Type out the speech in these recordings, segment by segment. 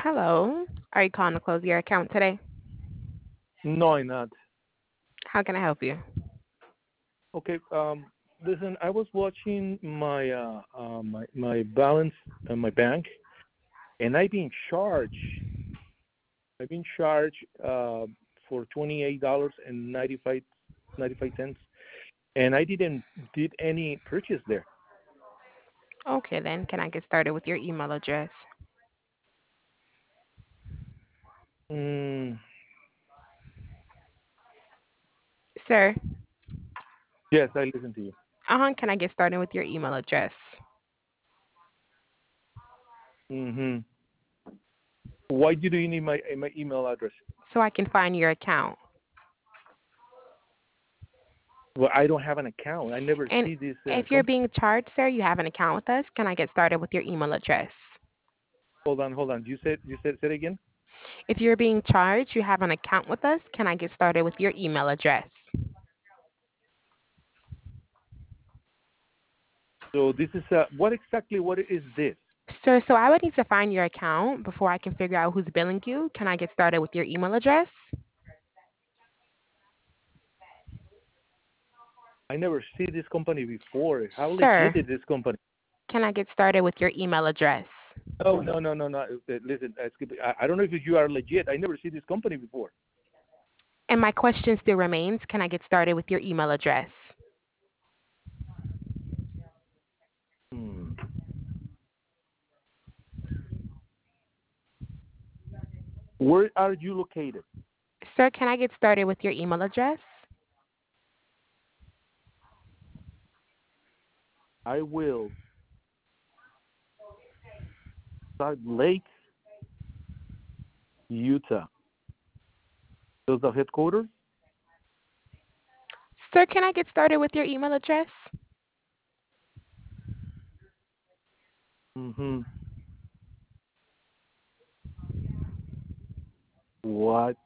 Hello. Are you calling to close your account today? No, I'm not. How can I help you? Okay. Listen, I was watching my balance in my bank, and I've been charged for $28.95, and I didn't did any purchase there. Okay, then. Can I get started with your email address? Mm, Sir, yes, I listen to you. can I get started with your email address? hmm Why do you need my email address? So I can find your account. Well, I don't have an account. I never And see this if you're company. being charged, sir, you have an account with us. Can I get started with your email address? Hold on. You said again. If you're being charged, you have an account with us. Can I get started with your email address? So this is what is this? Sir, so I would need to find your account before I can figure out who's billing you. Can I get started with your email address? I never see this company before. How Sir, legit is this company? can I get started with your email address? Oh, no, no, no, no. Listen, I don't know if you are legit. I never see this company before. And my question still remains, can I get started with your email address? Hmm. Where are you located? Sir, can I get started with your email address? I will. Salt Lake, Utah. Those the headquarters? Sir, can I get started with your email address? Mm-hmm. What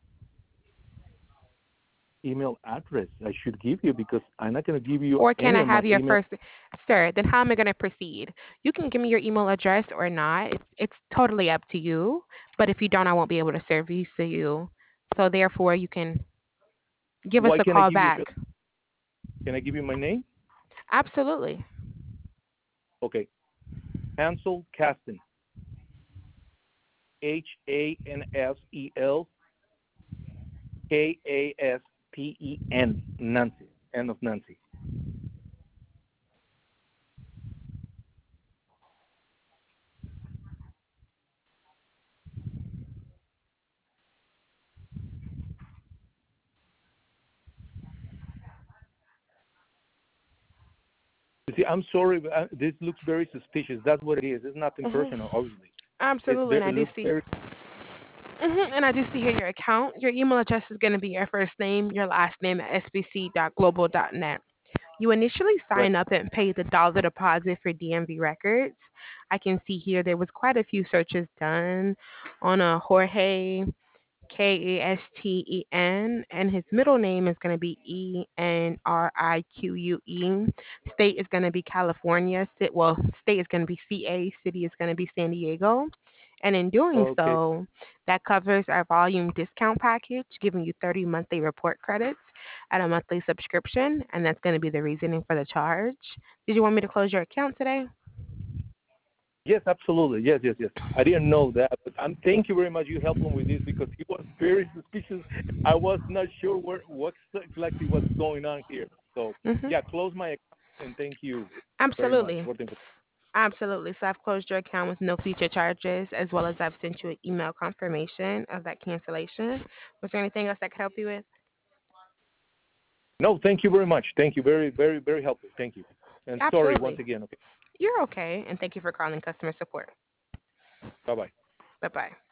email address I should give you? Because I'm not going to give you Or can any I of my have your email. first? Sir, then how am I going to proceed? You can give me your email address or not. It's totally up to you. But if you don't, I won't be able to service you. So therefore, you can give us Why a can I call give you? back. Can I give you my name? Absolutely. Okay. Hansel Kasten. Hansel Kaspen. Nancy. N of Nancy. You see, I'm sorry, but this looks very suspicious. That's what it is. It's nothing hmm personal, obviously. Absolutely, and I It do looks see. very. And I do see here your account. Your email address is going to be your first name, your last name at sbc.global.net. You initially Right. sign up and pay the dollar deposit for DMV records. I can see here there was quite a few searches done on a Jorge Kasten, and his middle name is going to be Enrique. State is going to be California. State is going to be CA. City is going to be San Diego. And in doing Okay. so, that covers our volume discount package, giving you 30 monthly report credits at a monthly subscription, and that's going to be the reasoning for the charge. Did you want me to close your account today? Yes, absolutely. Yes, yes, yes. I didn't know that, but thank you very much. You helped him with this because he was very suspicious. I was not sure what exactly what's going on here. So hmm yeah, close my account and thank you very much Absolutely. for the information. Absolutely. So I've closed your account with no future charges, as well as I've sent you an email confirmation of that cancellation. Was there anything else I could help you with? No, thank you very much. Thank you. Very, very, very helpful. Thank you. And sorry once Absolutely. again. Okay. You're okay, and thank you for calling customer support. Bye bye. Bye bye.